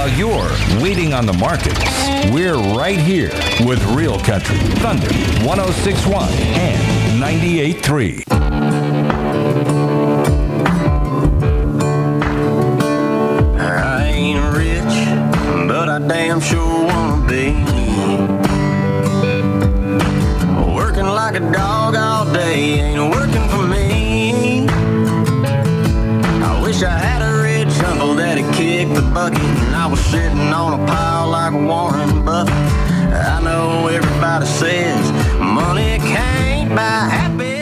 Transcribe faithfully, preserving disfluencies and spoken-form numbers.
While you're waiting on the market, we're right here with Real Country Thunder one oh six point one and ninety-eight point three. I ain't rich, but I damn sure wanna be. Working like a dog all day ain't working for me. I wish I had a rich uncle that'd kick the bucket and I was sitting on a pile like Warren Buffett. I know everybody says money can't buy happiness.